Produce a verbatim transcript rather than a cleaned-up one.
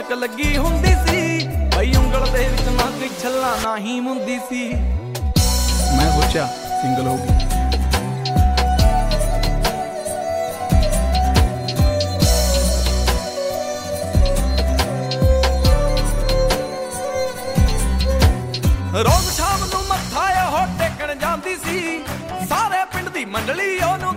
ਰੌਣਕ ਲੱਗੀ ਹੁੰਦੀ ਸੀ ਬਈ ਉਂਗਲ ਦੇ ਵਿੱਚ ਨਾ ਕੋਈ ਛੱਲਾ ਨਾ ਹੀ ਮੁੰਦੀ ਸੀ। ਮੈਂ ਸੋਚਿਆ ਸਿੰਗਲ ਹੋ ਗਈ। ਰੋਜ਼ ਸ਼ਾਮ ਨੂੰ ਮੱਥਾ ਉਹ ਟੇਕਣ ਜਾਂਦੀ ਸੀ, ਸਾਰੇ ਪਿੰਡ ਦੀ ਮੰਡਲੀ ਉਹਨੂੰ